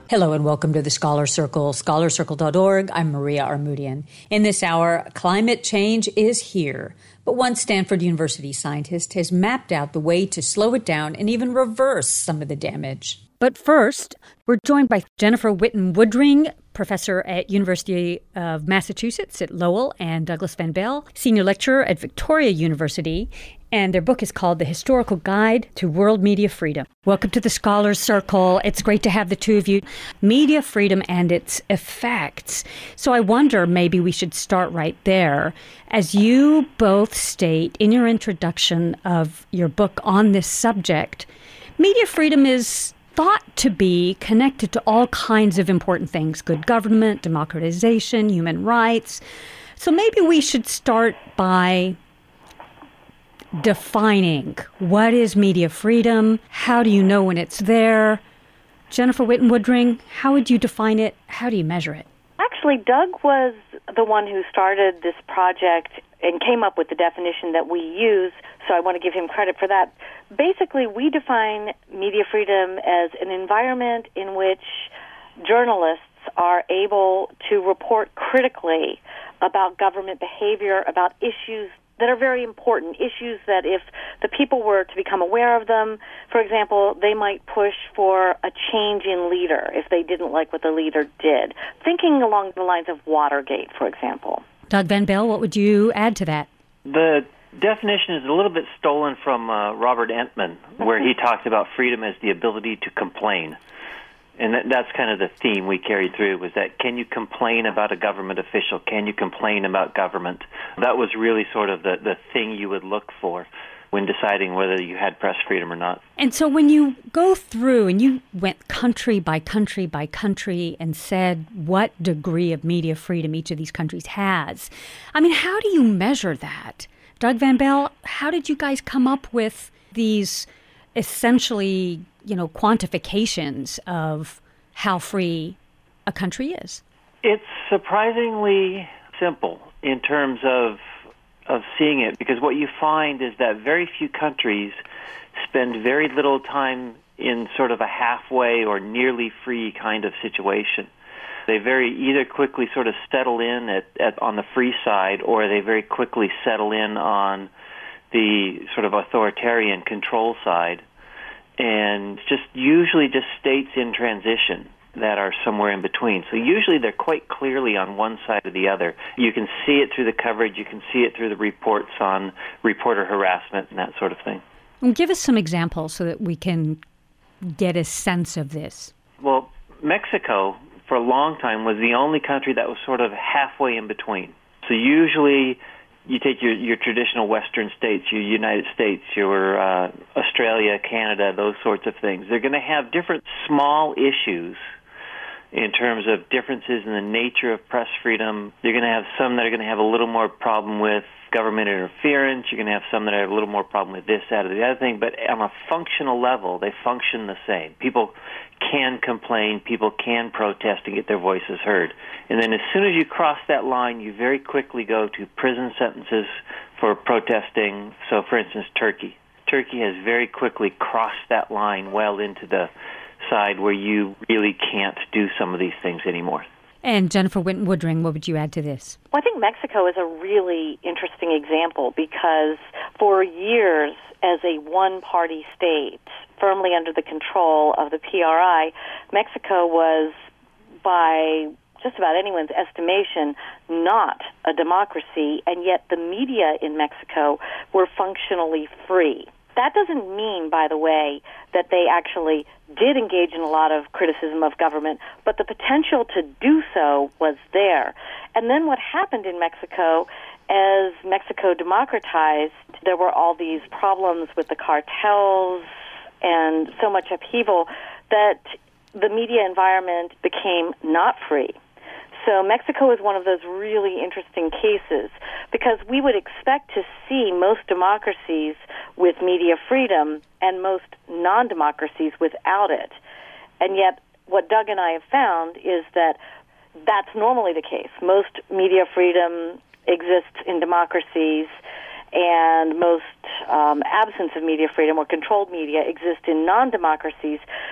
Hello and welcome to the Scholar Circle, scholarcircle.org. I'm Maria Armoudian. In this hour, climate change is here, but one Stanford University scientist has mapped out the way to slow it down and even reverse some of the damage. But first, we're joined by Jennifer Witten-Woodring, professor at University of Massachusetts at Lowell, and Douglas Van Bell, senior lecturer at Victoria University. And their book is called The Historical Guide to World Media Freedom. Welcome to the Scholars Circle. It's great to have the two of you. Media freedom and its effects. So I wonder, maybe we should start right there. As you both state in your introduction of your book on this subject, media freedom is thought to be connected to all kinds of important things: good government, democratization, human rights. So maybe we should start by defining what is media freedom. How do you know when it's there? Jennifer Witten-Woodring, how would you define it? How do you measure it? Actually, Doug was the one who started this project and came up with the definition that we use, so I want to give him credit for that. Basically, we define media freedom as an environment in which journalists are able to report critically about government behavior, about issues that are very important, issues that if the people were to become aware of them, for example, they might push for a change in leader if they didn't like what the leader did. Thinking along the lines of Watergate, for example. Doug Van Bell, what would you add to that? The definition is a little bit stolen from Robert Entman, where he talked about freedom as the ability to complain. And that's kind of the theme we carried through, was that can you complain about a government official? Can you complain about government? That was really sort of the thing you would look for when deciding whether you had press freedom or not. And so when you go through and you went country by country by country and said what degree of media freedom each of these countries has, I mean, how do you measure that? Doug Van Bell, how did you guys come up with these essentially, quantifications of how free a country is? It's surprisingly simple in terms of seeing it, because what you find is that very few countries spend very little time in sort of a halfway or nearly free kind of situation. They very either quickly sort of settle in on the free side, or they very quickly settle in on the sort of authoritarian control side, and usually just states in transition that are somewhere in between. So usually they're quite clearly on one side or the other. You can see it through the coverage, you can see it through the reports on reporter harassment and that sort of thing. And give us some examples so that we can get a sense of this. Well, Mexico, for a long time, was the only country that was sort of halfway in between. So usually you take your traditional Western states, your United States, your Australia, Canada, those sorts of things. They're going to have different small issues in terms of differences in the nature of press freedom. You're going to have some that are going to have a little more problem with government interference. You're going to have some that have a little more problem with this, that, or the other thing. But on a functional level, they function the same. People can complain, people can protest and get their voices heard. And then as soon as you cross that line, you very quickly go to prison sentences for protesting. So, for instance, Turkey. Turkey has very quickly crossed that line well into the side where you really can't do some of these things anymore. And Jennifer Witten-Woodring, what would you add to this? Well, I think Mexico is a really interesting example because for years, as a one-party state, firmly under the control of the PRI, Mexico was, by just about anyone's estimation, not a democracy, and yet the media in Mexico were functionally free. That doesn't mean, by the way, that they actually did engage in a lot of criticism of government, but the potential to do so was there. And then what happened in Mexico, as Mexico democratized, there were all these problems with the cartels and so much upheaval that the media environment became not free. So Mexico is one of those really interesting cases because we would expect to see most democracies with media freedom and most non-democracies without it. And yet what Doug and I have found is that that's normally the case. Most media freedom exists in democracies, and most absence of media freedom or controlled media exists in non-democracies.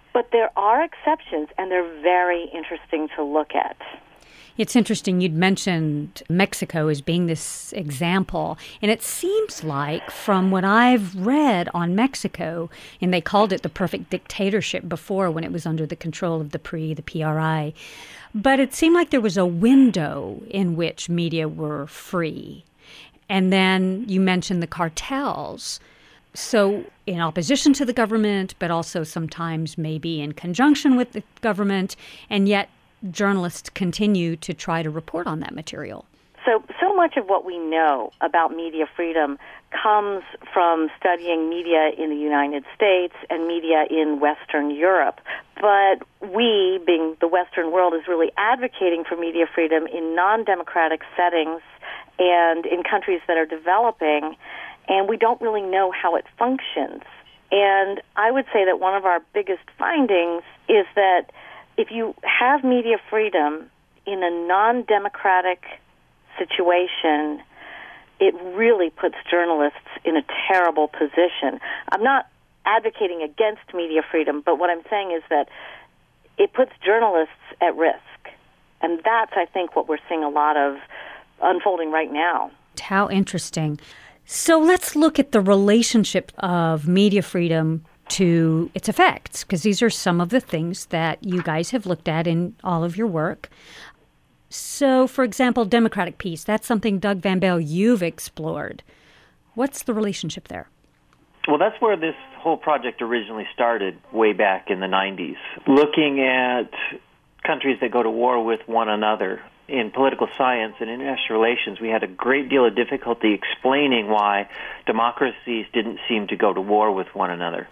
But there are exceptions, and they're very interesting to look at. It's interesting you'd mentioned Mexico as being this example, and it seems like from what I've read on Mexico, and they called it the perfect dictatorship before when it was under the control of the PRI, but it seemed like there was a window in which media were free. And then you mentioned the cartels. So in opposition to the government, but also sometimes maybe in conjunction with the government, and yet journalists continue to try to report on that material. So much of what we know about media freedom comes from studying media in the United States and media in Western Europe. But we, being the Western world, is really advocating for media freedom in non-democratic settings and in countries that are developing, and we don't really know how it functions. And I would say that one of our biggest findings is that if you have media freedom in a non-democratic situation, it really puts journalists in a terrible position. I'm not advocating against media freedom, but what I'm saying is that it puts journalists at risk. And that's, I think, what we're seeing a lot of unfolding right now. How interesting. So let's look at the relationship of media freedom to its effects, because these are some of the things that you guys have looked at in all of your work. So, for example, democratic peace, that's something, Doug Van Baal, you've explored. What's the relationship there? Well, that's where this whole project originally started way back in the 90s, looking at countries that go to war with one another. In political science and international relations, we had a great deal of difficulty explaining why democracies didn't seem to go to war with one another.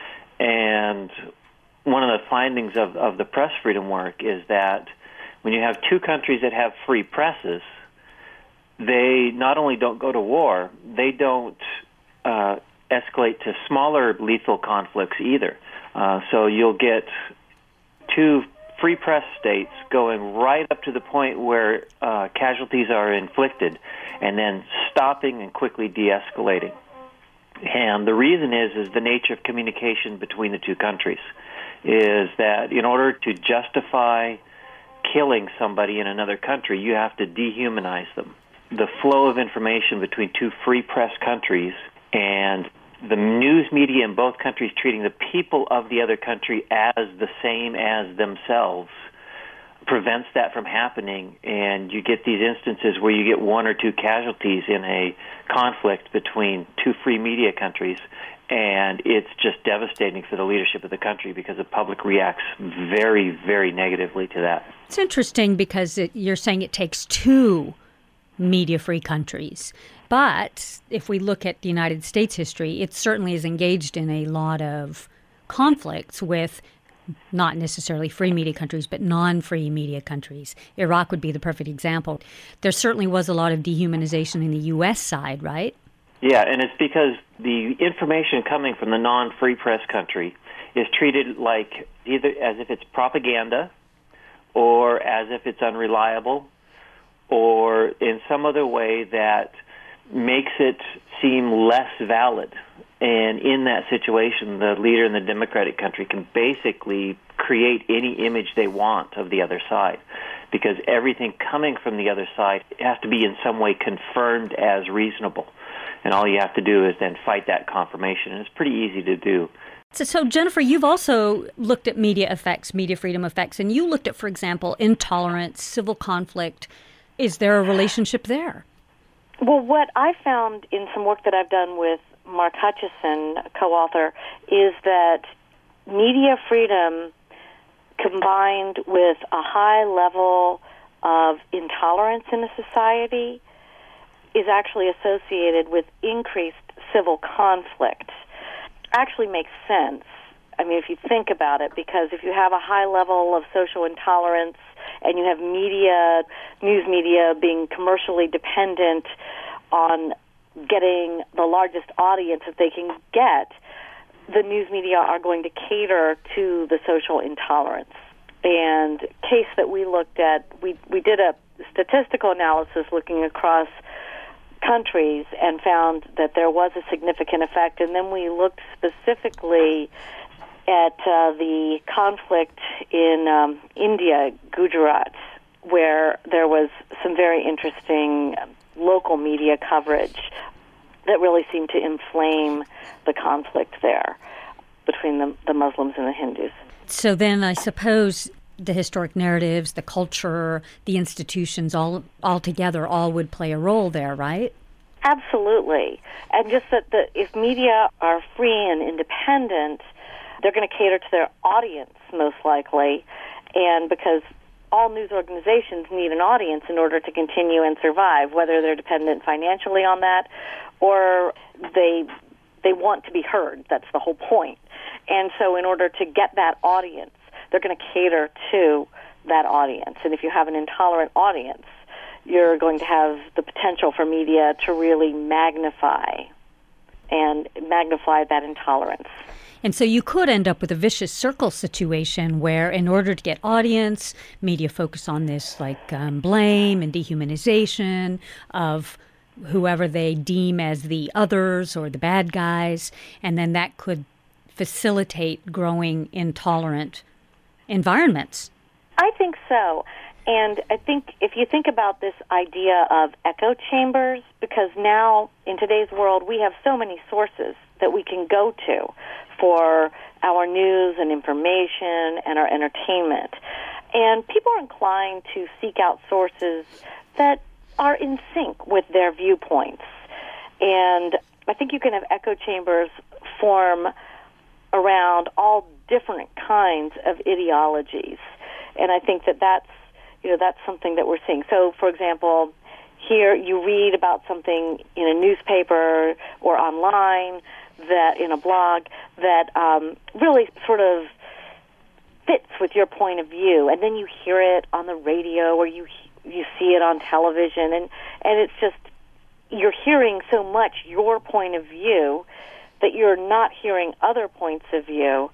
And one of the findings of the press freedom work is that when you have two countries that have free presses, they not only don't go to war, they don't escalate to smaller lethal conflicts either. So you'll get two free press states going right up to the point where casualties are inflicted and then stopping and quickly de-escalating. And the reason is the nature of communication between the two countries is that in order to justify killing somebody in another country, you have to dehumanize them. The flow of information between two free press countries and the news media in both countries treating the people of the other country as the same as themselves prevents that from happening, and you get these instances where you get one or two casualties in a conflict between two free media countries, and it's just devastating for the leadership of the country because the public reacts very, very negatively to that. It's interesting because you're saying it takes two media-free countries. But if we look at the United States history, it certainly is engaged in a lot of conflicts with not necessarily free media countries, but non-free media countries. Iraq would be the perfect example. There certainly was a lot of dehumanization in the U.S. side, right? Yeah, and it's because the information coming from the non-free press country is treated like either as if it's propaganda or as if it's unreliable or in some other way that makes it seem less valid. And in that situation, the leader in the democratic country can basically create any image they want of the other side, because everything coming from the other side has to be in some way confirmed as reasonable. And all you have to do is then fight that confirmation, and it's pretty easy to do. So Jennifer, you've also looked at media effects, media freedom effects, and you looked at, for example, intolerance, civil conflict. Is there a relationship there? Well, what I found in some work that I've done with Mark Hutchison, co-author, is that media freedom combined with a high level of intolerance in a society is actually associated with increased civil conflict. Actually makes sense. I mean, if you think about it, because if you have a high level of social intolerance and you have media, news media being commercially dependent on getting the largest audience that they can get, the news media are going to cater to the social intolerance. And case that we looked at, we did a statistical analysis looking across countries and found that there was a significant effect. And then we looked specifically at the conflict in India, Gujarat, where there was some very interesting local media coverage that really seemed to inflame the conflict there between the Muslims and the Hindus. So then I suppose the historic narratives, the culture, the institutions, all together would play a role there, right? Absolutely. And just that if media are free and independent, they're going to cater to their audience, most likely, and because all news organizations need an audience in order to continue and survive, whether they're dependent financially on that or they want to be heard. That's the whole point. And so in order to get that audience, they're going to cater to that audience. And if you have an intolerant audience, you're going to have the potential for media to really magnify that intolerance. And so you could end up with a vicious circle situation where, in order to get audience, media focus on this blame and dehumanization of whoever they deem as the others or the bad guys, and then that could facilitate growing intolerant environments. I think so. And I think if you think about this idea of echo chambers, because now in today's world we have so many sources that we can go to for our news and information and our entertainment. And people are inclined to seek out sources that are in sync with their viewpoints. And I think you can have echo chambers form around all different kinds of ideologies. And I think that's something that we're seeing. So, for example, here you read about something in a newspaper or online, that in a blog, that really sort of fits with your point of view, and then you hear it on the radio or you see it on television, and it's just, you're hearing so much your point of view that you're not hearing other points of view,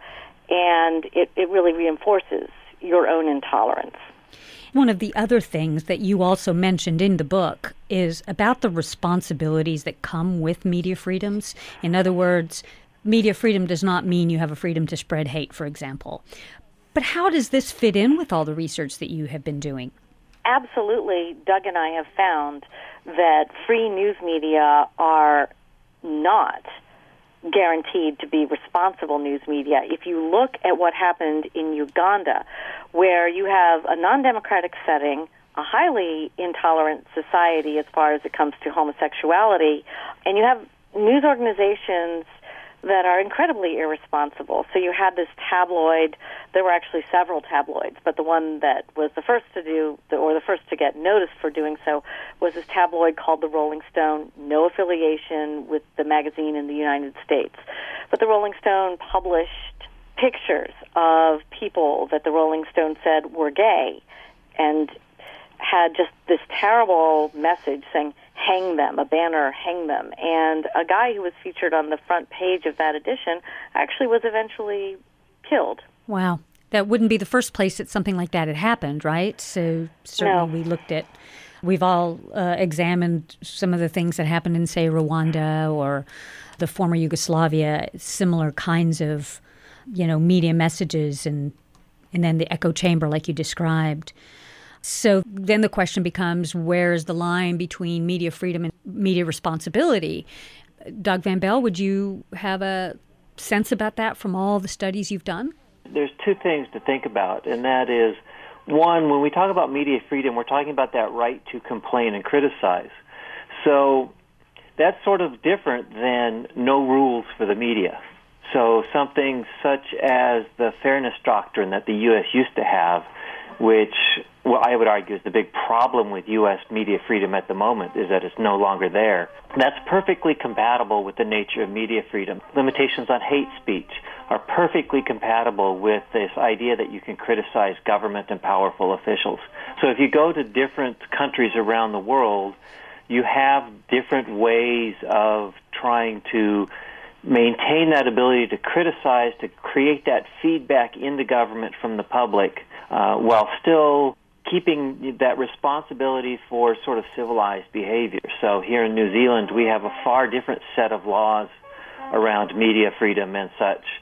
and it really reinforces your own intolerance. One of the other things that you also mentioned in the book is about the responsibilities that come with media freedoms. In other words, media freedom does not mean you have a freedom to spread hate, for example. But how does this fit in with all the research that you have been doing? Absolutely. Doug and I have found that free news media are not guaranteed to be responsible news media. If you look at what happened in Uganda, where you have a non-democratic setting, a highly intolerant society as far as it comes to homosexuality, and you have news organizations that are incredibly irresponsible. So you had this tabloid, there were actually several tabloids, but the one that was the first to do, or the first to get noticed for doing so, was this tabloid called the Rolling Stone, no affiliation with the magazine in the United States. But the Rolling Stone published pictures of people that the Rolling Stone said were gay, and had just this terrible message saying, hang them, a banner, hang them. And a guy who was featured on the front page of that edition actually was eventually killed. Wow. That wouldn't be the first place that something like that had happened, right? So certainly we've all examined some of the things that happened in, say, Rwanda or the former Yugoslavia, similar kinds of, media messages and then the echo chamber like you described. So then the question becomes, where is the line between media freedom and media responsibility? Doug Van Bell, would you have a sense about that from all the studies you've done? There's two things to think about, and that is, one, when we talk about media freedom, we're talking about that right to complain and criticize. So that's sort of different than no rules for the media. So something such as the fairness doctrine that the U.S. used to have, which, I would argue is the big problem with U.S. media freedom at the moment, is that it's no longer there. That's perfectly compatible with the nature of media freedom. Limitations on hate speech are perfectly compatible with this idea that you can criticize government and powerful officials. So if you go to different countries around the world, you have different ways of trying to maintain that ability to criticize, to create that feedback into government from the public, while still keeping that responsibility for sort of civilized behavior. So here in New Zealand, we have a far different set of laws around media freedom and such.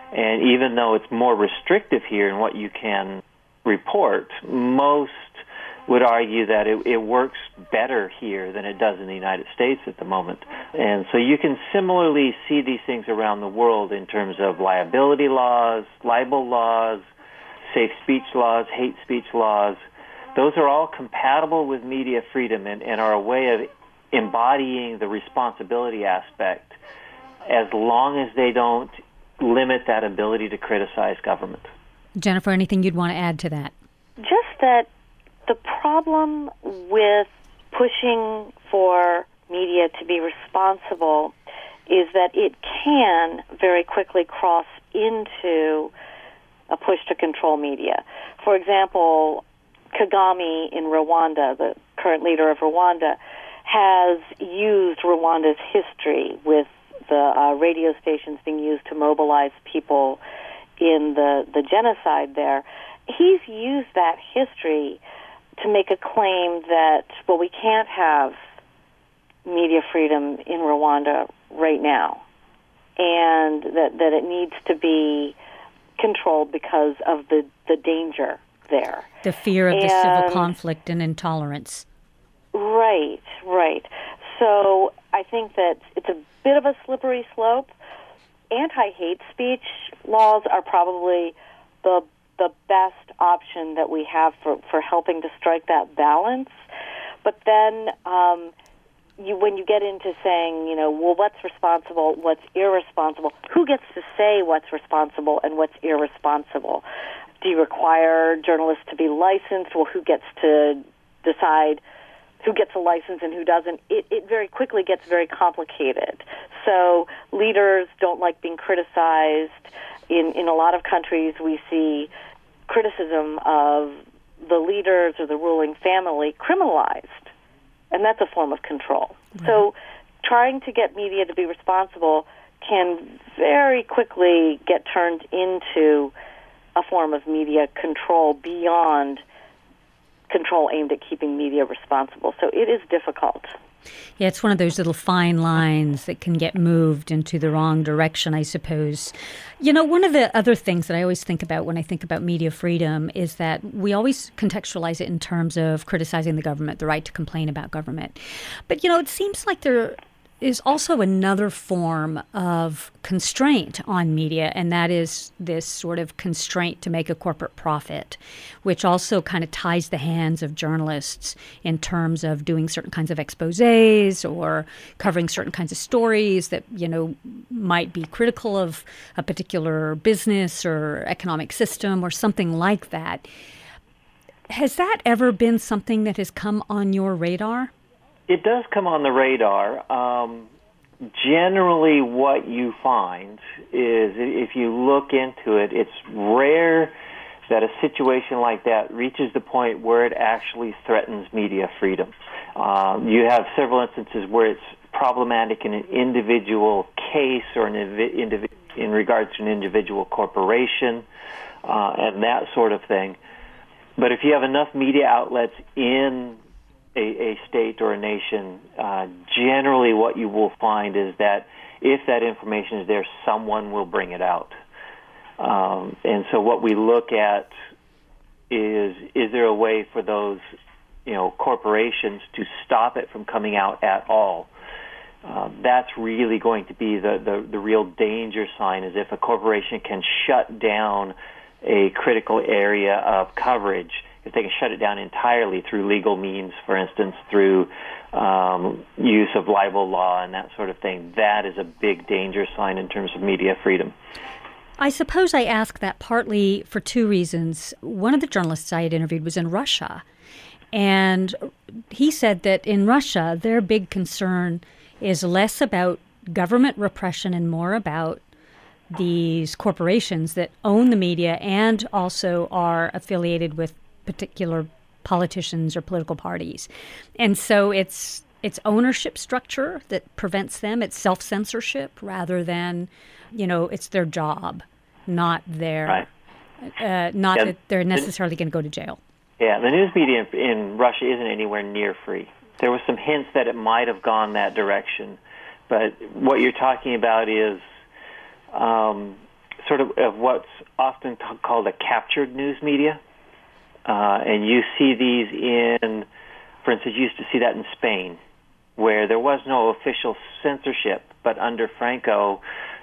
And even though it's more restrictive here in what you can report, most would argue that it works better here than it does in the United States at the moment. And so you can similarly see these things around the world in terms of liability laws, libel laws, safe speech laws, hate speech laws. Those are all compatible with media freedom and are a way of embodying the responsibility aspect as long as they don't limit that ability to criticize government. Jennifer, anything you'd want to add to that? Just that the problem with pushing for media to be responsible is that it can very quickly cross into a push to control media. For example, Kagame in Rwanda, the current leader of Rwanda, has used Rwanda's history with the radio stations being used to mobilize people in the genocide there. He's used that history to make a claim that, well, we can't have media freedom in Rwanda right now, and that it needs to be controlled because of the danger there. The fear of the civil conflict and intolerance. Right. So I think that it's a bit of a slippery slope. Anti-hate speech laws are probably the best option that we have for helping to strike that balance. But then when you get into saying, well, what's responsible, what's irresponsible, who gets to say what's responsible and what's irresponsible? Do you require journalists to be licensed? Well, who gets to decide who gets a license and who doesn't? It very quickly gets very complicated. So leaders don't like being criticized. In a lot of countries, we see criticism of the leaders or the ruling family criminalized, and that's a form of control. Right. So trying to get media to be responsible can very quickly get turned into a form of media control beyond control aimed at keeping media responsible. So it is difficult. Yeah, it's one of those little fine lines that can get moved into the wrong direction, I suppose. One of the other things that I always think about when I think about media freedom is that we always contextualize it in terms of criticizing the government, the right to complain about government. But, it seems like there is also another form of constraint on media, and that is this sort of constraint to make a corporate profit, which also kind of ties the hands of journalists in terms of doing certain kinds of exposés or covering certain kinds of stories that, might be critical of a particular business or economic system or something like that. Has that ever been something that has come on your radar? It does come on the radar. Generally, what you find is, if you look into it, it's rare that a situation like that reaches the point where it actually threatens media freedom. You have several instances where it's problematic in an individual case or in regards to an individual corporation and that sort of thing. But if you have enough media outlets in a state or a nation, generally what you will find is that if that information is there, someone will bring it out. And so what we look at is there a way for those, corporations to stop it from coming out at all? That's really going to be the real danger sign, is if a corporation can shut down a critical area of coverage. If they can shut it down entirely through legal means, for instance, through use of libel law and that sort of thing, that is a big danger sign in terms of media freedom. I suppose I ask that partly for two reasons. One of the journalists I had interviewed was in Russia, and he said that in Russia, their big concern is less about government repression and more about these corporations that own the media and also are affiliated with particular politicians or political parties. And so it's ownership structure that prevents them. It's self-censorship rather than, it's their job, not their, that they're necessarily going to go to jail. Yeah, the news media in Russia isn't anywhere near free. There was some hints that it might have gone that direction. But what you're talking about is sort of what's often called a captured news media. And you see these in, for instance, you used to see that in Spain, where there was no official censorship, but under Franco,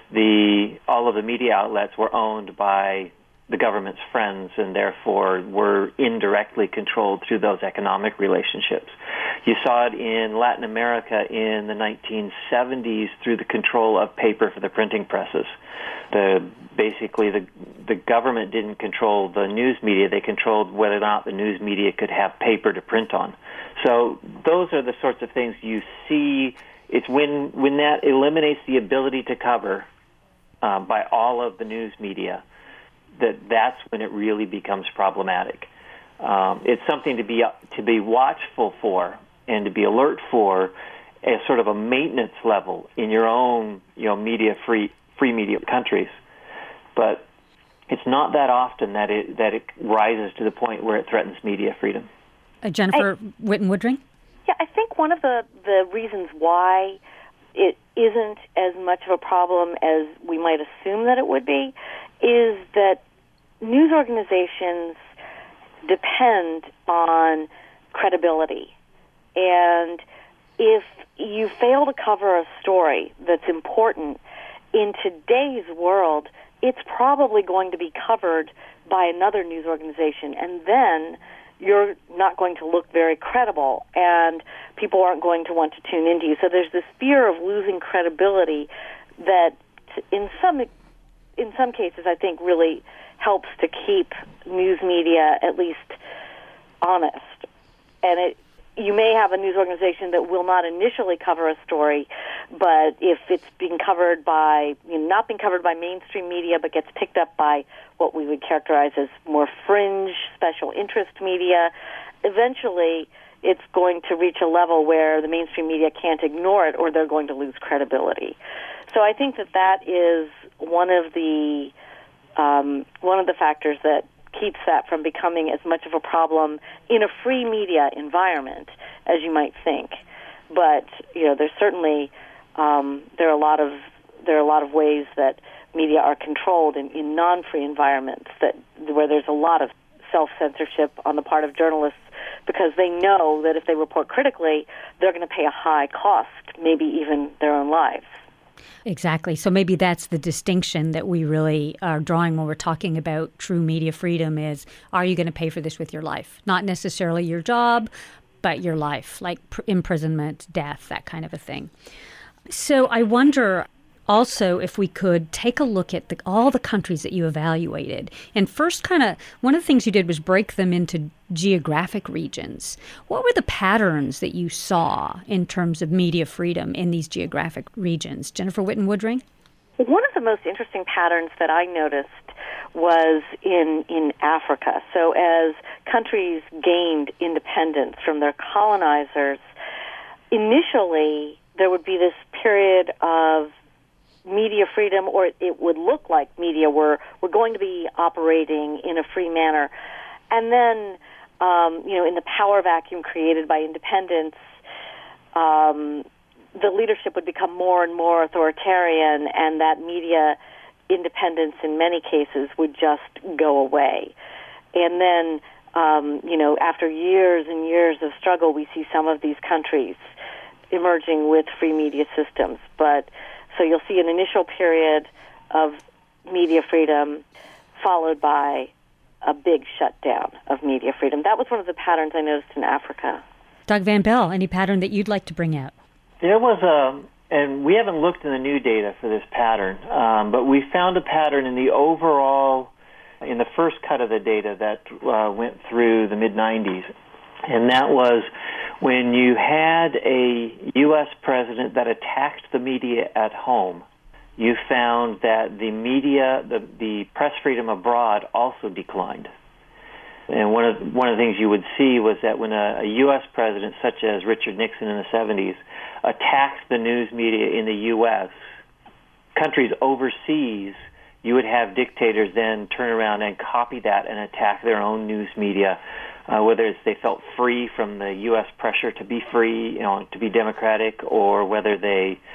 all of the media outlets were owned by the government's friends and therefore were indirectly controlled through those economic relationships. You saw it in Latin America in the 1970s through the control of paper for the printing presses. Basically, the government didn't control the news media. They controlled whether or not the news media could have paper to print on. So those are the sorts of things you see. It's when that eliminates the ability to cover by all of the news media, that's when it really becomes problematic. It's something to be watchful for and to be alert for as sort of a maintenance level in your own media free media countries, but it's not that often that it rises to the point where it threatens media freedom. Jennifer Witten-Woodring? Yeah, I think one of the reasons why it isn't as much of a problem as we might assume that it would be is that news organizations depend on credibility. And if you fail to cover a story that's important, in today's world, it's probably going to be covered by another news organization, and then you're not going to look very credible, and people aren't going to want to tune into you. So there's this fear of losing credibility that, in some cases, I think really helps to keep news media at least honest. And you may have a news organization that will not initially cover a story, but if it's being covered by, not being covered by mainstream media, but gets picked up by what we would characterize as more fringe, special interest media, eventually it's going to reach a level where the mainstream media can't ignore it or they're going to lose credibility. So I think that is one of the factors that keeps that from becoming as much of a problem in a free media environment as you might think. But there's certainly there are a lot of ways that media are controlled in non-free environments where there's a lot of self-censorship on the part of journalists because they know that if they report critically, they're going to pay a high cost, maybe even their own lives. Exactly. So maybe that's the distinction that we really are drawing when we're talking about true media freedom is, are you going to pay for this with your life? Not necessarily your job, but your life, like imprisonment, death, that kind of a thing. So I wonder also if we could take a look at all the countries that you evaluated. And first one of the things you did was break them into geographic regions. What were the patterns that you saw in terms of media freedom in these geographic regions? Jennifer Witten-Woodring? One of the most interesting patterns that I noticed was in Africa. So as countries gained independence from their colonizers, initially there would be this period of media freedom, or it would look like media were going to be operating in a free manner. And then, in the power vacuum created by independence, the leadership would become more and more authoritarian, and that media independence in many cases would just go away. And then, after years and years of struggle, we see some of these countries emerging with free media systems. So you'll see an initial period of media freedom followed by a big shutdown of media freedom. That was one of the patterns I noticed in Africa. Doug Van Bell, any pattern that you'd like to bring out? There was and we haven't looked in the new data for this pattern, but we found a pattern in the first cut of the data that went through the mid-90s. And that was when you had a U.S. president that attacked the media at home, you found that the media, the press freedom abroad also declined. And one of the things you would see was that when a U.S. president, such as Richard Nixon in the 70s, attacked the news media in the U.S., countries overseas, you would have dictators then turn around and copy that and attack their own news media, whether they felt free from the U.S. pressure to be free, to be democratic, or whether they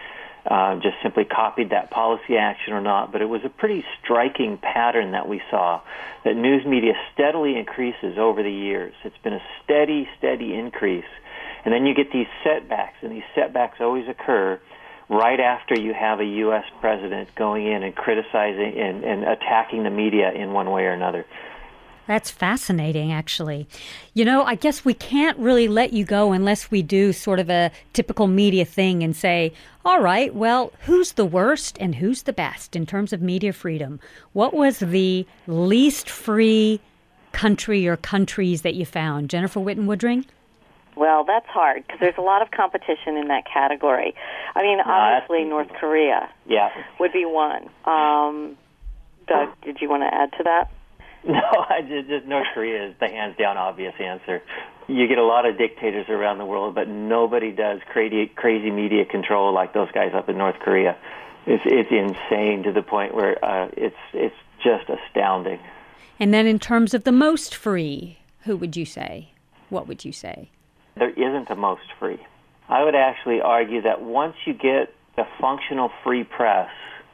just simply copied that policy action or not, but it was a pretty striking pattern that we saw, that news media steadily increases over the years. It's been a steady increase. And then you get these setbacks, and these setbacks always occur right after you have a U.S. president going in and criticizing and attacking the media in one way or another. That's fascinating, actually. You know, I guess we can't really let you go unless we do sort of a typical media thing and say, all right, well, who's the worst and who's the best in terms of media freedom? What was the least free country or countries that you found? Jennifer Whitten-Woodring? Well, that's hard because there's a lot of competition in that category. I mean, obviously North Korea would be one. Doug, did you want to add to that? No, just North Korea is the hands-down obvious answer. You get a lot of dictators around the world, but nobody does crazy media control like those guys up in North Korea. It's insane to the point where it's just astounding. And then in terms of the most free, who would you say? What would you say? There isn't a most free. I would actually argue that once you get a functional free press,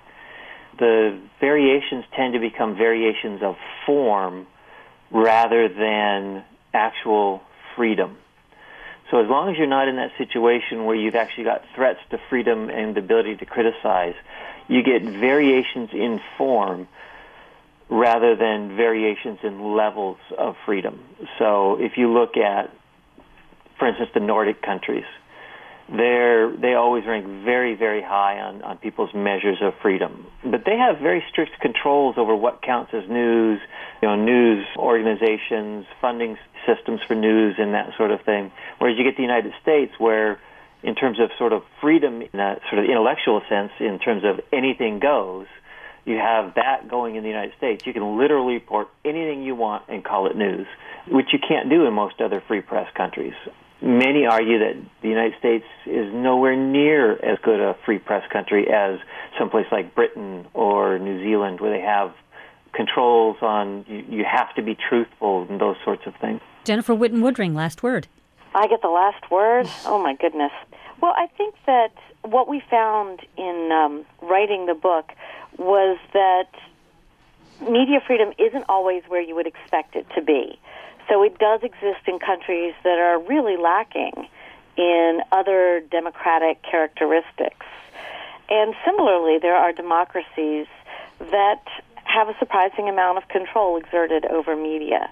the variations tend to become variations of form rather than actual freedom. So as long as you're not in that situation where you've actually got threats to freedom and the ability to criticize, you get variations in form rather than variations in levels of freedom. So if you look at, for instance, the Nordic countries, they always rank very, very high on people's measures of freedom. But they have very strict controls over what counts as news, news organizations, funding systems for news, and that sort of thing. Whereas you get the United States, where in terms of sort of freedom in a sort of intellectual sense, in terms of anything goes, you have that going in the United States. You can literally report anything you want and call it news, which you can't do in most other free press countries. Many argue that the United States is nowhere near as good a free press country as someplace like Britain or New Zealand, where they have controls on you have to be truthful and those sorts of things. Jennifer Whitten-Woodring, last word. I get the last word? Oh, my goodness. Well, I think that what we found in writing the book was that media freedom isn't always where you would expect it to be. So it does exist in countries that are really lacking in other democratic characteristics. And similarly, there are democracies that have a surprising amount of control exerted over media.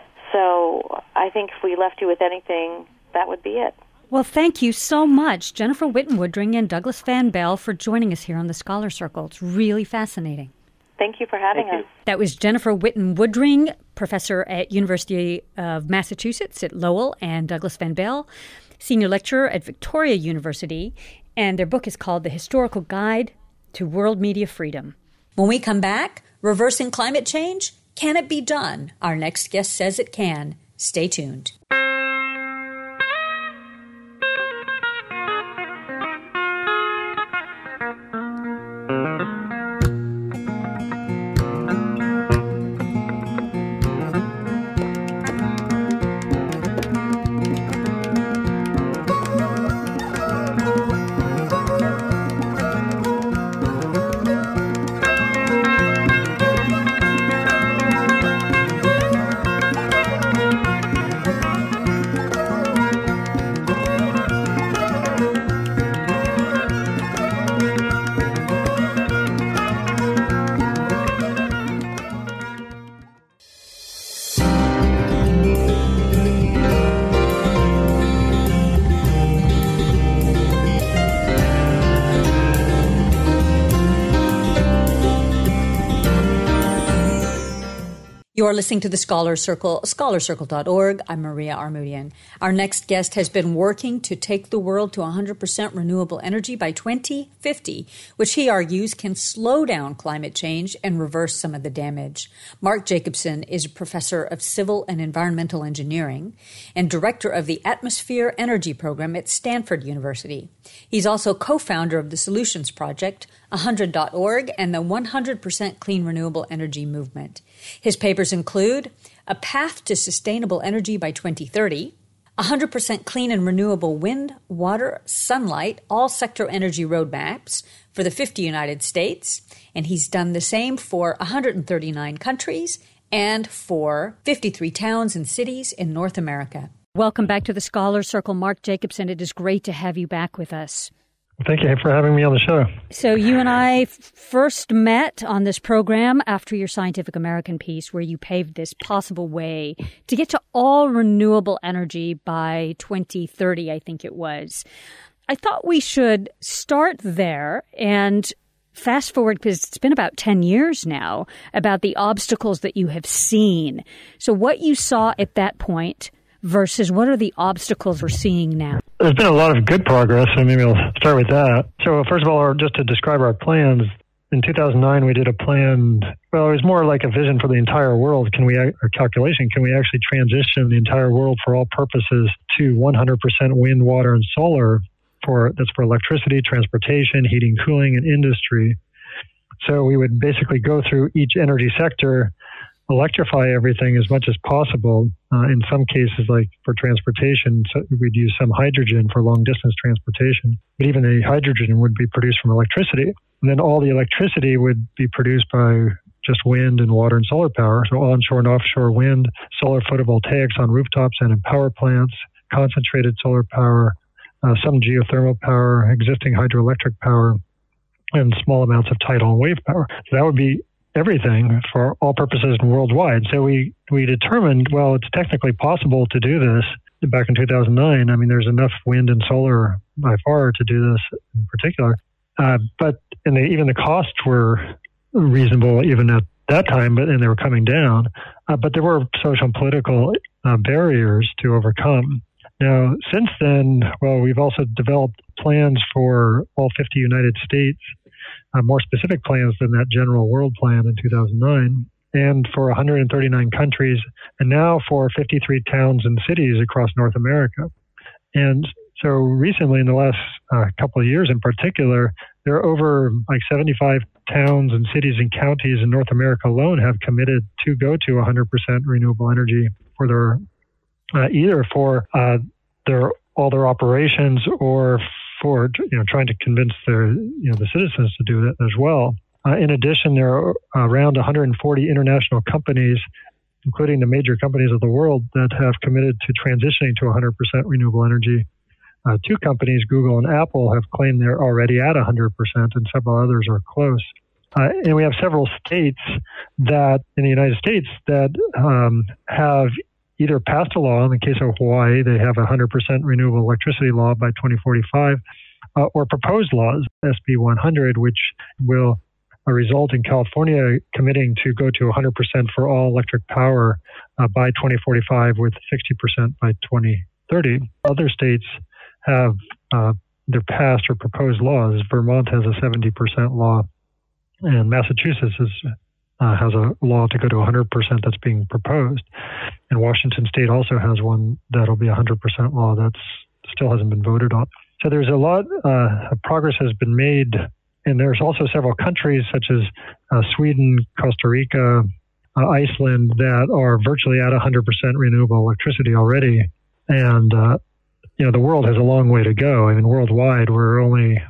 So I think if we left you with anything, that would be it. Well, thank you so much, Jennifer Whitten-Woodring and Douglas Van Bell, for joining us here on the Scholar Circle. It's really fascinating. Thank you for having us. That was Jennifer Whitten-Woodring, professor at University of Massachusetts at Lowell, and Douglas Van Bell, senior lecturer at Victoria University. And their book is called The Historical Guide to World Media Freedom. When we come back, reversing climate change, can it be done? Our next guest says it can. Stay tuned. You're listening to The Scholar Circle, scholarcircle.org. I'm Maria Armoudian. Our next guest has been working to take the world to 100% renewable energy by 2050, which he argues can slow down climate change and reverse some of the damage. Mark Jacobson is a professor of civil and environmental engineering and director of the Atmosphere Energy Program at Stanford University. He's also co-founder of the Solutions Project, 100.org, and the 100% Clean Renewable Energy Movement. His papers include A Path to Sustainable Energy by 2030, 100% clean and renewable wind, water, sunlight, all sector energy roadmaps for the 50 United States. And he's done the same for 139 countries and for 53 towns and cities in North America. Welcome back to the Scholar Circle, Mark Jacobson. It is great to have you back with us. Thank you for having me on the show. So you and I first met on this program after your Scientific American piece, where you paved this possible way to get to all renewable energy by 2030, I think it was. I thought we should start there and fast forward, because it's been about 10 years now, about the obstacles that you have seen. So what you saw at that point versus what are the obstacles we're seeing now? There's been a lot of good progress, so maybe I'll start with that. So first of all, just to describe our plans, in 2009 we did a plan, well, it was more like a vision for the entire world. Can we actually transition the entire world for all purposes to 100% wind, water, and solar? That's for electricity, transportation, heating, cooling, and industry. So we would basically go through each energy sector, electrify everything as much as possible. In some cases, like for transportation, so we'd use some hydrogen for long-distance transportation. But even the hydrogen would be produced from electricity. And then all the electricity would be produced by just wind and water and solar power. So onshore and offshore wind, solar photovoltaics on rooftops and in power plants, concentrated solar power, some geothermal power, existing hydroelectric power, and small amounts of tidal and wave power. So that would be everything for all purposes worldwide. So we determined, well, it's technically possible to do this back in 2009. I mean, there's enough wind and solar by far to do this in particular. Even the costs were reasonable even at that time, and they were coming down. But there were social and political barriers to overcome. Now, since then, well, we've also developed plans for all 50 United States, more specific plans than that general world plan in 2009, and for 139 countries, and now for 53 towns and cities across North America. And so recently, in the last couple of years in particular, there are over 75 towns and cities and counties in North America alone have committed to go to 100% renewable energy for their either for all their operations or for trying to convince the citizens to do that as well. In addition, there are around 140 international companies, including the major companies of the world, that have committed to transitioning to 100% renewable energy. Two companies, Google and Apple, have claimed they're already at 100%, and several others are close. And we have several states that, in the United States, that have either passed a law. In the case of Hawaii, they have a 100% renewable electricity law by 2045, or proposed laws, SB 100, which will result in California committing to go to 100% for all electric power by 2045 with 60% by 2030. Other states have their past or proposed laws. Vermont has a 70% law, and Massachusetts has a law to go to 100% that's being proposed. And Washington State also has one that'll be a 100% law that still hasn't been voted on. So there's a lot of progress has been made. And there's also several countries such as Sweden, Costa Rica, Iceland that are virtually at 100% renewable electricity already. And, the world has a long way to go. I mean, worldwide, we're only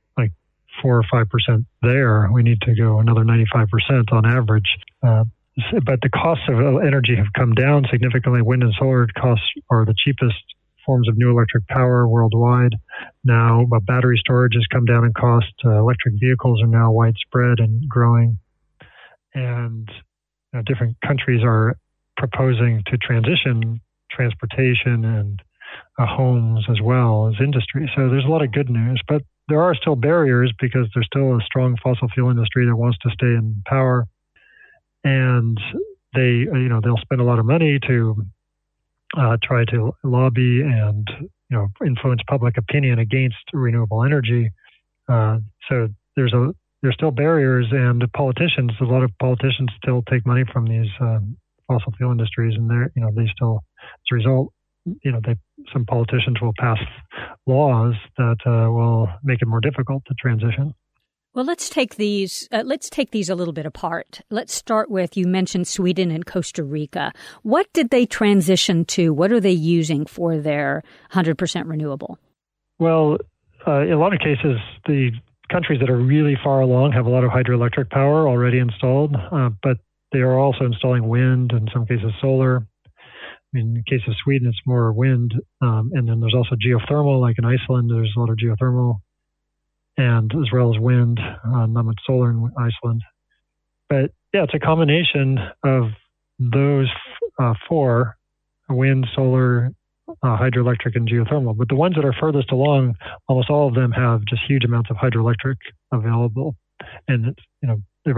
4 or 5% there. We need to go another 95% on average. But the costs of energy have come down significantly. Wind and solar costs are the cheapest forms of new electric power worldwide. Now, battery storage has come down in cost. Electric vehicles are now widespread and growing. And different countries are proposing to transition transportation and homes as well as industry. So there's a lot of good news, but there are still barriers because there's still a strong fossil fuel industry that wants to stay in power. And they'll spend a lot of money to try to lobby and influence public opinion against renewable energy. So there's still barriers, and a lot of politicians still take money from these fossil fuel industries, and they still, as a result, some politicians will pass laws that will make it more difficult to transition. Well, let's take these a little bit apart. Let's start with, you mentioned Sweden and Costa Rica. What did they transition to? What are they using for their 100% renewable? Well, in a lot of cases, the countries that are really far along have a lot of hydroelectric power already installed, but they are also installing wind, in some cases solar. In the case of Sweden, it's more wind, and then there's also geothermal, like in Iceland, there's a lot of geothermal, and as well as wind, not much solar in Iceland. But yeah, it's a combination of those four: wind, solar, hydroelectric, and geothermal. But the ones that are furthest along, almost all of them have just huge amounts of hydroelectric available, and they've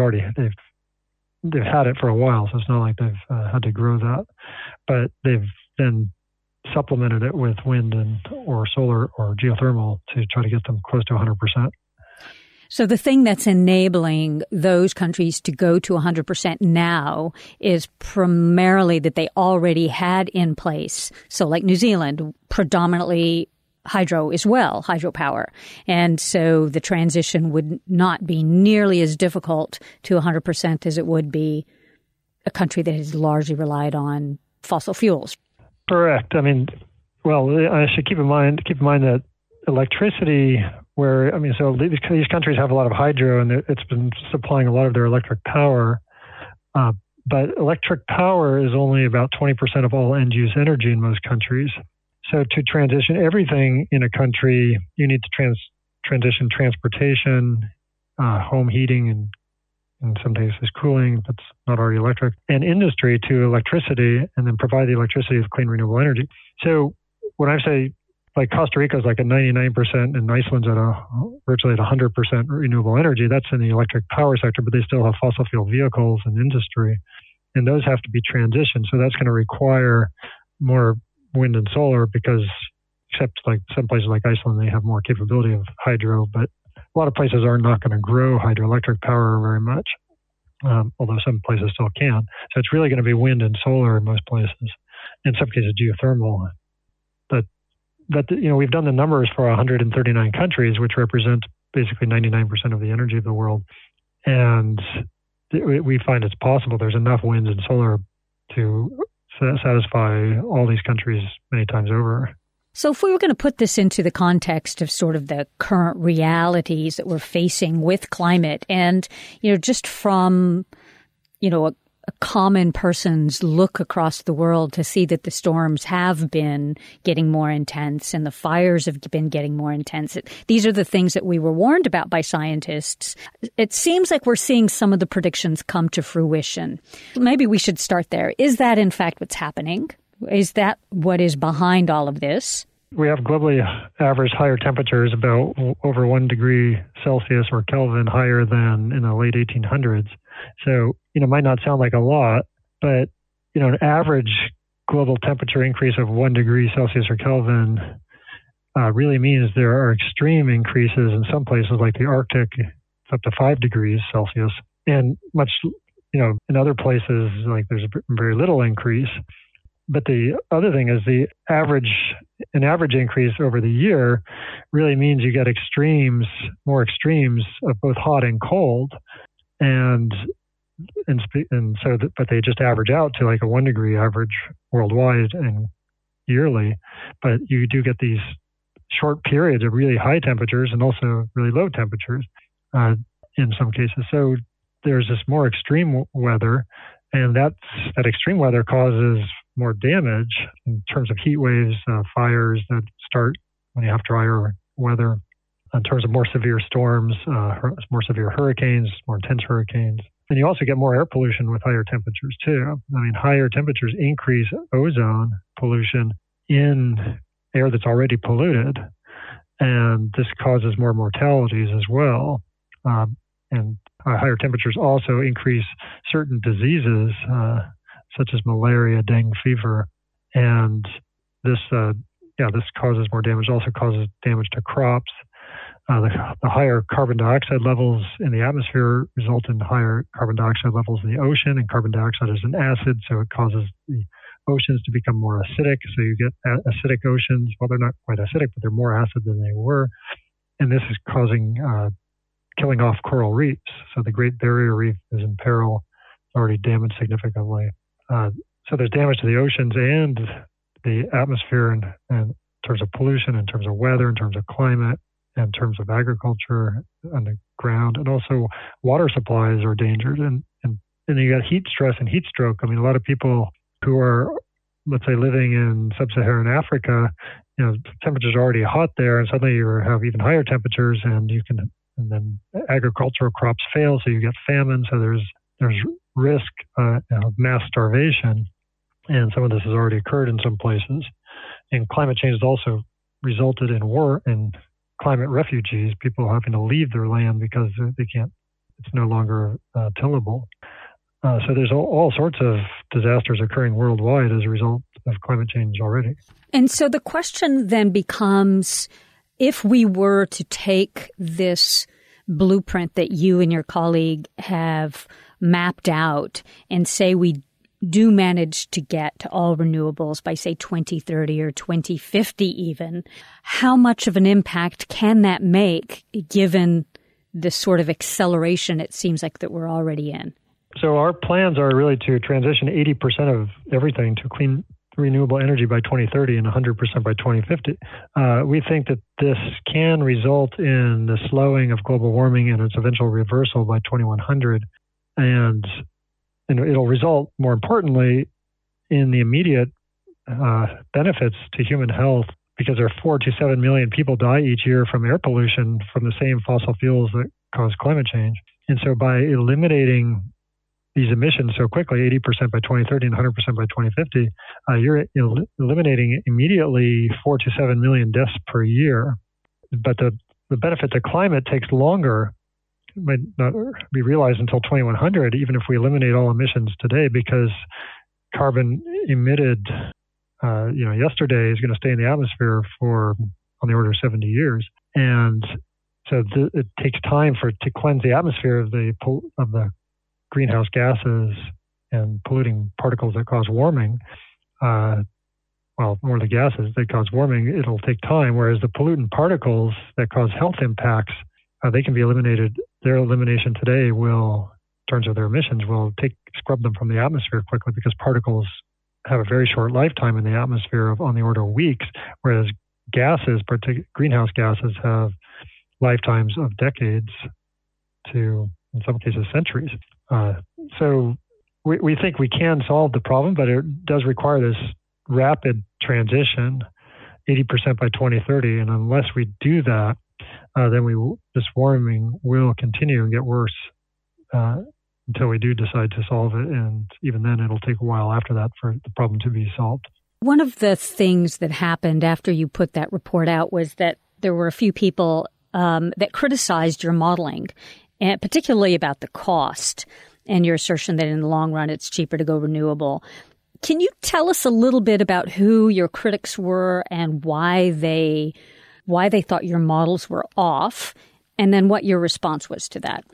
had it for a while, so it's not like they've had to grow that. But they've then supplemented it with wind or solar or geothermal to try to get them close to 100%. So the thing that's enabling those countries to go to 100% now is primarily that they already had in place. So like New Zealand, predominantly hydro as well, hydropower. And so the transition would not be nearly as difficult to 100% as it would be a country that has largely relied on fossil fuels. Correct. I should keep in mind that electricity, so these countries have a lot of hydro, and it's been supplying a lot of their electric power. But electric power is only about 20% of all end-use energy in most countries. So to transition everything in a country, you need to transition transportation, home heating, and in some cases cooling that's not already electric, and industry to electricity, and then provide the electricity with clean renewable energy. So when I say like Costa Rica is like at 99% and Iceland's at virtually at 100% renewable energy, that's in the electric power sector, but they still have fossil fuel vehicles and industry, and those have to be transitioned. So that's going to require more wind and solar, because except like some places like Iceland, they have more capability of hydro, but a lot of places are not going to grow hydroelectric power very much, although some places still can. So it's really going to be wind and solar in most places, in some cases geothermal. But we've done the numbers for 139 countries, which represent basically 99% of the energy of the world, and we find it's possible. There's enough wind and solar to satisfy all these countries many times over. So if we were going to put this into the context of sort of the current realities that we're facing with climate, and, just from, a common person's look across the world to see that the storms have been getting more intense and the fires have been getting more intense. These are the things that we were warned about by scientists. It seems like we're seeing some of the predictions come to fruition. Maybe we should start there. Is that in fact what's happening? Is that what is behind all of this? We have globally averaged higher temperatures, about over 1 degree Celsius or Kelvin higher than in the late 1800s. So, it might not sound like a lot, but, an average global temperature increase of 1 degree Celsius or Kelvin really means there are extreme increases in some places like the Arctic, up to 5 degrees Celsius, and much, in other places, like there's very little increase. But the other thing is an average increase over the year really means you get more extremes of both hot and cold, but they just average out to like a 1 degree average worldwide and yearly. But you do get these short periods of really high temperatures and also really low temperatures in some cases. So there's this more extreme weather, and that extreme weather causes more damage in terms of heat waves, fires that start when you have drier weather, in terms of more severe storms, more severe hurricanes, more intense hurricanes. And you also get more air pollution with higher temperatures too. Higher temperatures increase ozone pollution in air that's already polluted, and this causes more mortalities as well. And higher temperatures also increase certain diseases, such as malaria, dengue fever, and this causes more damage. Also causes damage to crops. The higher carbon dioxide levels in the atmosphere result in higher carbon dioxide levels in the ocean, and carbon dioxide is an acid, so it causes the oceans to become more acidic. So you get acidic oceans. Well, they're not quite acidic, but they're more acid than they were, and this is causing killing off coral reefs. So the Great Barrier Reef is in peril, already damaged significantly. So there's damage to the oceans and the atmosphere in terms of pollution, in terms of weather, in terms of climate, in terms of agriculture on the ground, and also water supplies are endangered. And you got heat stress and heat stroke. I mean, a lot of people who are, let's say, living in sub-Saharan Africa, temperatures are already hot there, and suddenly you have even higher temperatures, and then agricultural crops fail, so you get famine. So there's risk of mass starvation, and some of this has already occurred in some places. And climate change has also resulted in war and climate refugees, people having to leave their land because they can't. It's no longer tillable. So there's all sorts of disasters occurring worldwide as a result of climate change already. And so the question then becomes, if we were to take this blueprint that you and your colleague have mapped out and say we do manage to get to all renewables by, say, 2030 or 2050 even, how much of an impact can that make given this sort of acceleration it seems like that we're already in? So our plans are really to transition 80% of everything to clean renewable energy by 2030 and 100% by 2050. We think that this can result in the slowing of global warming and its eventual reversal by 2100. And it'll result, more importantly, in the immediate benefits to human health, because there are 4 to 7 million people die each year from air pollution from the same fossil fuels that cause climate change. And so by eliminating these emissions so quickly, 80% by 2030 and 100% by 2050, you're eliminating immediately 4 to 7 million deaths per year. But the benefit to climate takes longer. It might not be realized until 2100, even if we eliminate all emissions today, because carbon emitted yesterday is going to stay in the atmosphere for on the order of 70 years. And so it takes time to cleanse the atmosphere of the greenhouse gases and polluting particles that cause warming. More the gases that cause warming, it'll take time, whereas the pollutant particles that cause health impacts, they can be eliminated. Their elimination today in terms of their emissions, will scrub them from the atmosphere quickly, because particles have a very short lifetime in the atmosphere of on the order of weeks, whereas gases, particularly greenhouse gases, have lifetimes of decades to, in some cases, centuries. So we think we can solve the problem, but it does require this rapid transition, 80% by 2030. And unless we do that, then this warming will continue and get worse until we do decide to solve it. And even then, it'll take a while after that for the problem to be solved. One of the things that happened after you put that report out was that there were a few people that criticized your modeling, and particularly about the cost and your assertion that in the long run it's cheaper to go renewable. Can you tell us a little bit about who your critics were and why they thought your models were off, and then what your response was to that?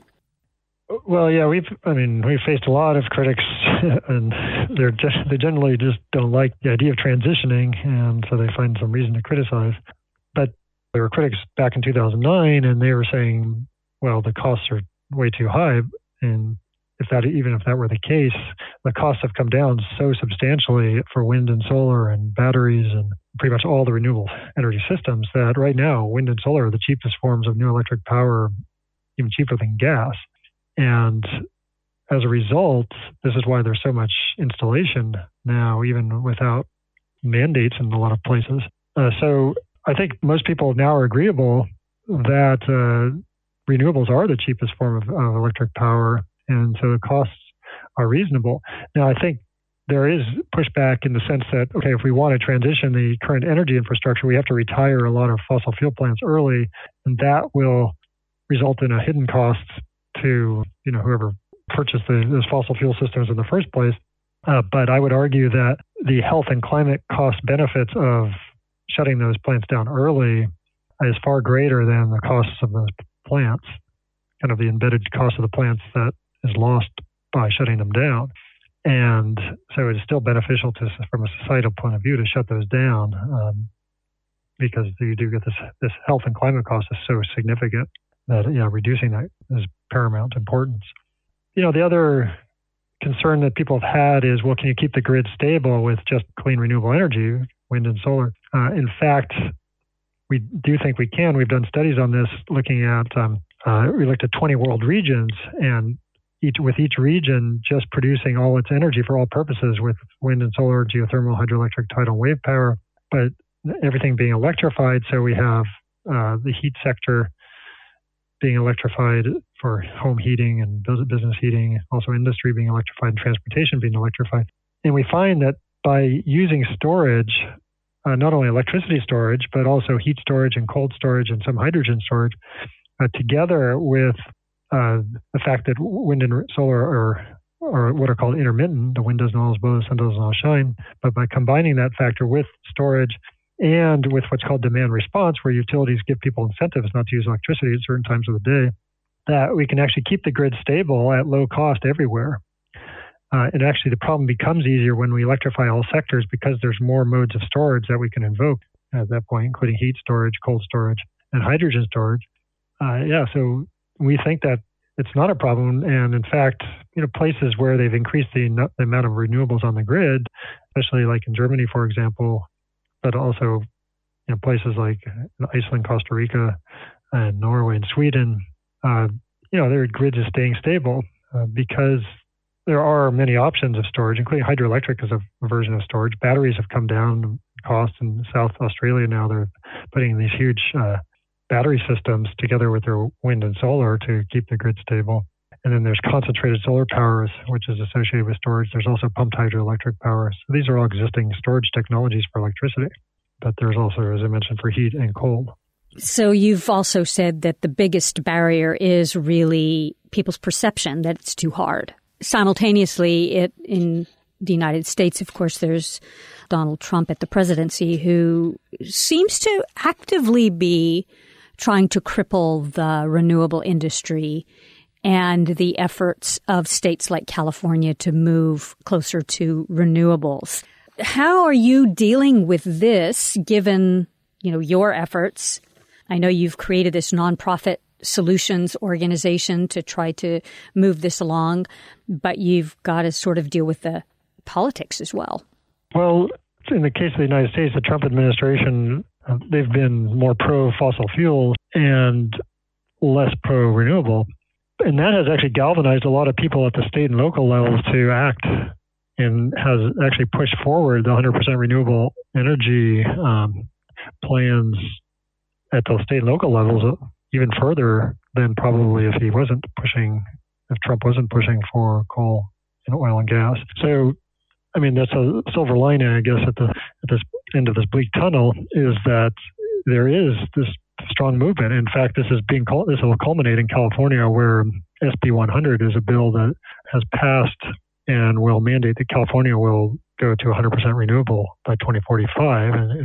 Well, yeah, we've faced a lot of critics, and they generally just don't like the idea of transitioning, and so they find some reason to criticize. But there were critics back in 2009, and they were saying, well, the costs are way too high, and even if that were the case, the costs have come down so substantially for wind and solar and batteries and pretty much all the renewable energy systems that right now wind and solar are the cheapest forms of new electric power, even cheaper than gas. And as a result, this is why there's so much installation now, even without mandates in a lot of places. So I think most people now are agreeable that renewables are the cheapest form of electric power, and so the costs are reasonable. Now, I think there is pushback in the sense that, okay, if we want to transition the current energy infrastructure, we have to retire a lot of fossil fuel plants early, and that will result in a hidden cost to whoever purchased those fossil fuel systems in the first place. But I would argue that the health and climate cost benefits of shutting those plants down early is far greater than the costs of those plants, kind of the embedded cost of the plants that is lost by shutting them down. And so it is still beneficial from a societal point of view to shut those down because you do get this health and climate cost is so significant that reducing that is paramount importance. The other concern that people have had is, well, can you keep the grid stable with just clean renewable energy, wind and solar? In fact, we do think we can. We've done studies on this looking at, we looked at 20 world regions, and with each region just producing all its energy for all purposes with wind and solar, geothermal, hydroelectric, tidal, wave power, but everything being electrified. So we have the heat sector being electrified for home heating and business heating, also industry being electrified and transportation being electrified. And we find that by using storage, not only electricity storage, but also heat storage and cold storage and some hydrogen storage, together with the fact that wind and solar are what are called intermittent, the wind doesn't always blow, the sun doesn't always shine, but by combining that factor with storage and with what's called demand response, where utilities give people incentives not to use electricity at certain times of the day, that we can actually keep the grid stable at low cost everywhere. And actually the problem becomes easier when we electrify all sectors because there's more modes of storage that we can invoke at that point, including heat storage, cold storage, and hydrogen storage. So we think that it's not a problem. And in fact, places where they've increased the amount of renewables on the grid, especially like in Germany, for example, but also places like Iceland, Costa Rica, and Norway and Sweden, their grid is staying stable because there are many options of storage, including hydroelectric is a version of storage. Batteries have come down in cost in South Australia now. They're putting these huge battery systems together with their wind and solar to keep the grid stable. And then there's concentrated solar power, which is associated with storage. There's also pumped hydroelectric power. So these are all existing storage technologies for electricity. But there's also, as I mentioned, for heat and cold. So you've also said that the biggest barrier is really people's perception that it's too hard. Simultaneously, in the United States, of course, there's Donald Trump at the presidency, who seems to actively be trying to cripple the renewable industry and the efforts of states like California to move closer to renewables. How are you dealing with this, given, your efforts? I know you've created this nonprofit solutions organization to try to move this along, but you've got to sort of deal with the politics as well. Well, in the case of the United States, the Trump administration, they've been more pro-fossil fuels and less pro-renewable. And that has actually galvanized a lot of people at the state and local levels to act, and has actually pushed forward the 100% renewable energy plans at the state and local levels even further than probably if Trump wasn't pushing for coal and oil and gas. So, that's a silver lining, I guess, at this end of this bleak tunnel, is that there is this strong movement. In fact, this will culminate in California, where SB 100 is a bill that has passed and will mandate that California will go to 100% renewable by 2045, and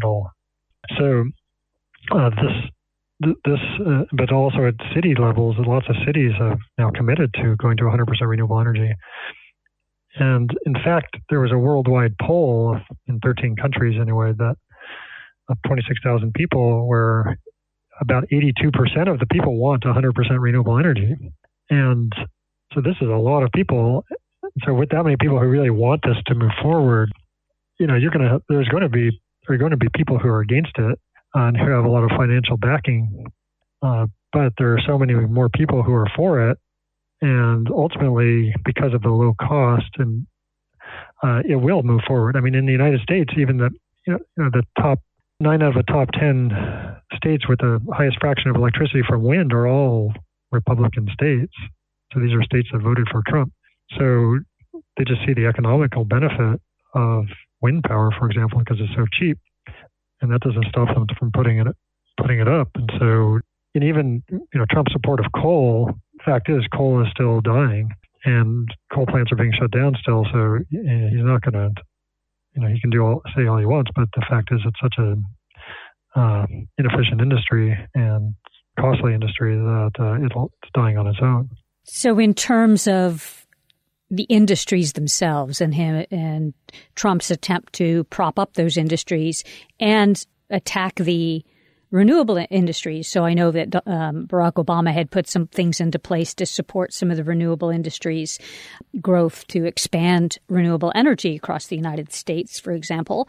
but also at city levels, lots of cities have now committed to going to 100% renewable energy. And in fact, there was a worldwide poll in 13 countries anyway, that of 26,000 people, where about 82% of the people want 100% renewable energy. And so this is a lot of people. So with that many people who really want this to move forward, there's going to be people who are against it and who have a lot of financial backing. But there are so many more people who are for it. And ultimately, because of the low cost, and it will move forward. In the United States, even the top 9 out of the top 10 states with the highest fraction of electricity from wind are all Republican states. So these are states that voted for Trump. So they just see the economical benefit of wind power, for example, because it's so cheap, and that doesn't stop them from putting it up. And so, and even Trump's support of coal. Fact is, coal is still dying, and coal plants are being shut down still. So he's not going to, he can say all he wants, but the fact is, it's such a inefficient industry and costly industry that it's dying on its own. So, in terms of the industries themselves, and Trump's attempt to prop up those industries and attack the renewable industries. So I know that Barack Obama had put some things into place to support some of the renewable industries growth to expand renewable energy across the United States, for example.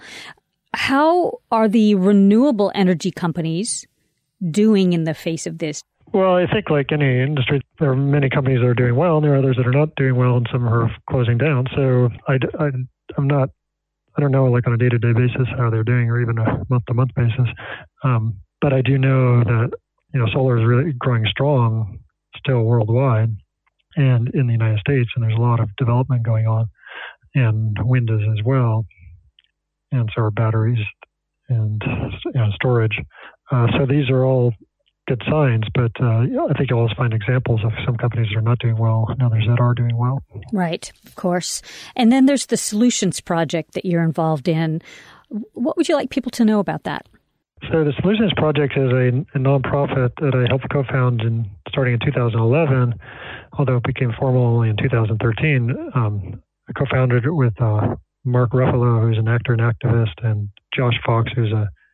How are the renewable energy companies doing in the face of this? Well, I think like any industry, there are many companies that are doing well, and there are others that are not doing well, and some are closing down. So I don't know like on a day-to-day basis how they're doing, or even a month-to-month basis. But I do know that solar is really growing strong still worldwide, and in the United States, and there's a lot of development going on, and wind is as well, and so are batteries and storage. So these are all good signs, but I think you'll always find examples of some companies that are not doing well and others that are doing well. Right, of course. And then there's the Solutions Project that you're involved in. What would you like people to know about that? So the Solutions Project is a nonprofit that I helped co-found starting in 2011, although it became formal only in 2013. I co-founded it with Mark Ruffalo, who's an actor and activist, and Josh Fox, who's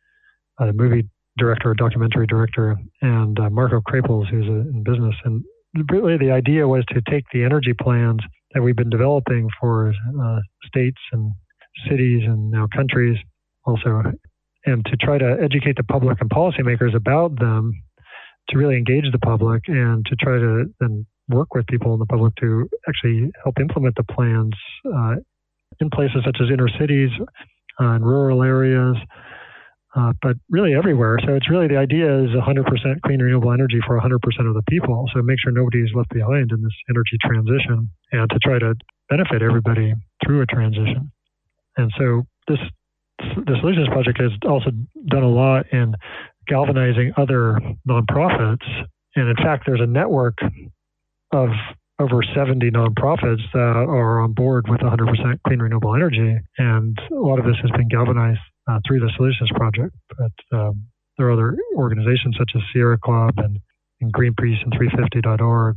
a movie director, a documentary director, and Marco Krapels, who's in business. And really the idea was to take the energy plans that we've been developing for states and cities and now countries also, and to try to educate the public and policymakers about them, to really engage the public, and to try to then work with people in the public to actually help implement the plans in places such as inner cities, in rural areas, but really everywhere. So it's really, the idea is 100% clean renewable energy for 100% of the people. So make sure nobody is left behind in this energy transition, and to try to benefit everybody through a transition. And so the Solutions Project has also done a lot in galvanizing other nonprofits. And in fact, there's a network of over 70 nonprofits that are on board with 100% clean renewable energy. And a lot of this has been galvanized through the Solutions Project. But there are other organizations such as Sierra Club and Greenpeace and 350.org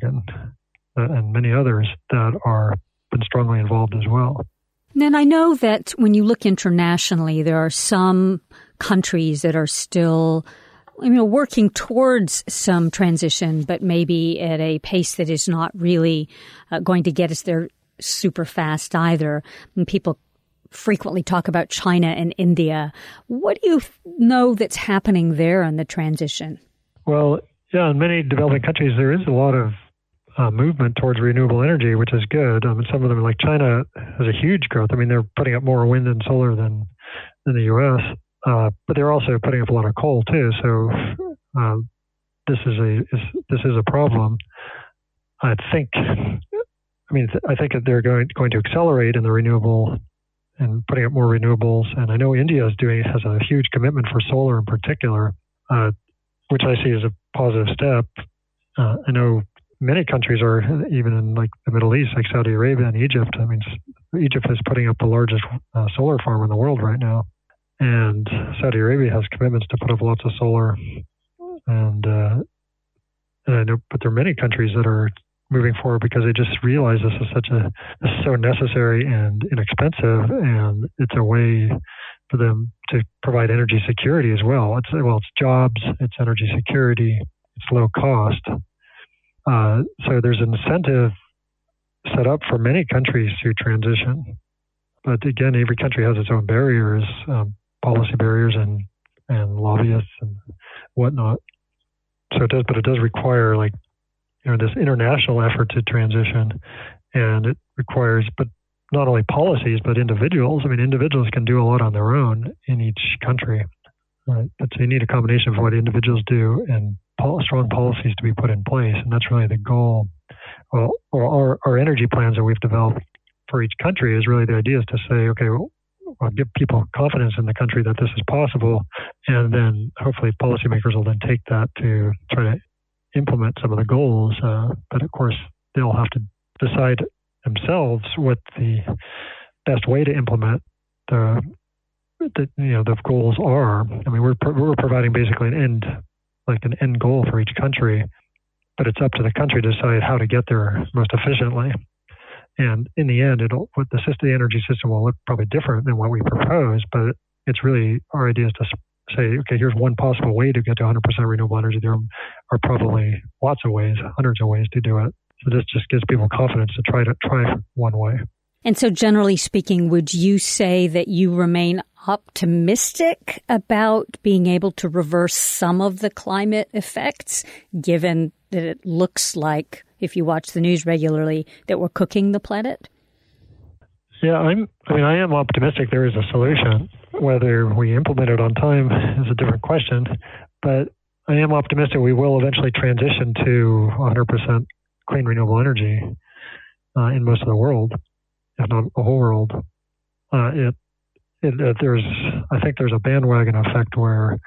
and many others that are been strongly involved as well. Then I know that when you look internationally, there are some countries that are still working towards some transition, but maybe at a pace that is not really going to get us there super fast either. And people frequently talk about China and India. What do you know that's happening there in the transition? Well, yeah, in many developing countries, there is a lot of movement towards renewable energy, which is good. Some of them, like China, has a huge growth. They're putting up more wind and solar than the U.S., but they're also putting up a lot of coal too. So this is a problem. I think that they're going to accelerate in the renewable and putting up more renewables. And I know India has a huge commitment for solar in particular, which I see as a positive step. I know many countries are, even in like the Middle East, like Saudi Arabia and Egypt. Egypt is putting up the largest solar farm in the world right now. And Saudi Arabia has commitments to put up lots of solar. And I know, but there are many countries that are moving forward because they just realize this is so necessary and inexpensive, and it's a way for them to provide energy security as well. It's jobs, it's energy security, it's low cost. So there's an incentive set up for many countries to transition. But again, every country has its own barriers, policy barriers and lobbyists and whatnot. So it does require this international effort to transition, and it requires, but not only policies, but individuals. Individuals can do a lot on their own in each country, right? But so you need a combination of what individuals do and strong policies to be put in place, and that's really the goal. Well, our energy plans that we've developed for each country is really, the idea is to say, okay, I'll give people confidence in the country that this is possible, and then hopefully policymakers will then take that to try to implement some of the goals. But of course, they'll have to decide themselves what the best way to implement the goals are. We're providing basically an end goal for each country, but it's up to the country to decide how to get there most efficiently. And in the end, the energy system will look probably different than what we propose, but it's really, our idea is to say, okay, here's one possible way to get to 100% renewable energy. There are probably lots of ways, hundreds of ways to do it. So this just gives people confidence to try one way. And so generally speaking, would you say that you remain optimistic about being able to reverse some of the climate effects, given that it looks like, if you watch the news regularly, that we're cooking the planet? Yeah, I am optimistic there is a solution. Whether we implement it on time is a different question, but I am optimistic we will eventually transition to 100% clean renewable energy in most of the world, if not the whole world. I think there's a bandwagon effect where,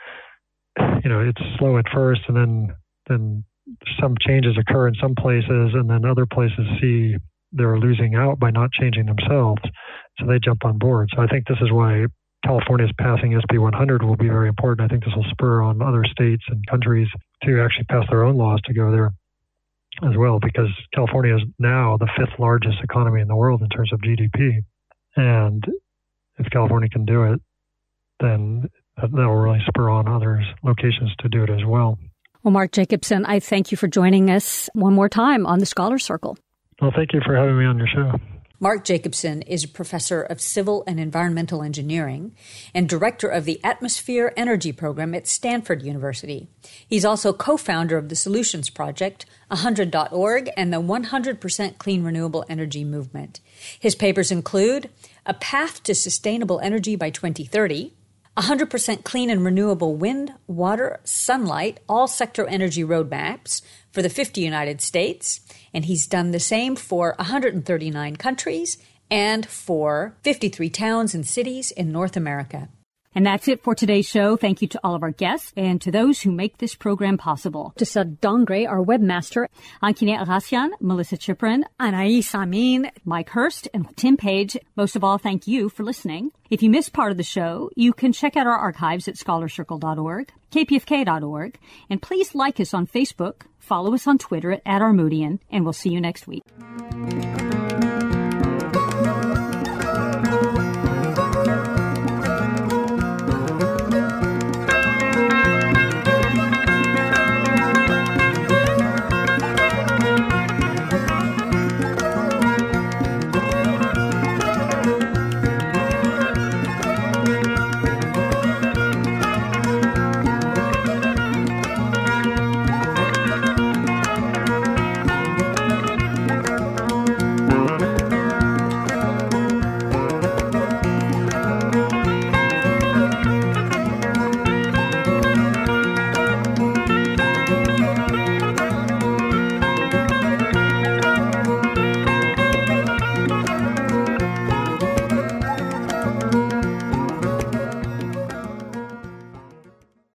it's slow at first, and then some changes occur in some places, and then other places see they're losing out by not changing themselves, so they jump on board. So I think this is why California's passing SB 100 will be very important. I think this will spur on other states and countries to actually pass their own laws to go there as well, because California is now the 5th largest economy in the world in terms of GDP. And if California can do it, then that will really spur on other locations to do it as well. Well, Mark Jacobson, I thank you for joining us one more time on the Scholar Circle. Well, thank you for having me on your show. Mark Jacobson is a professor of civil and environmental engineering and director of the Atmosphere Energy Program at Stanford University. He's also co-founder of the Solutions Project, 100.org, and the 100% Clean Renewable Energy Movement. His papers include A Path to Sustainable Energy by 2030, 100% clean and renewable wind, water, sunlight, all sector energy roadmaps for the 50 United States, and he's done the same for 139 countries and for 53 towns and cities in North America. And that's it for today's show. Thank you to all of our guests and to those who make this program possible. To Sud Dongre, our webmaster, Ankine Arasian, Melissa Chiprin, Anais Amin, Mike Hurst, and Tim Page. Most of all, thank you for listening. If you missed part of the show, you can check out our archives at scholarcircle.org, kpfk.org, and please like us on Facebook, follow us on Twitter at Armoudian, and we'll see you next week.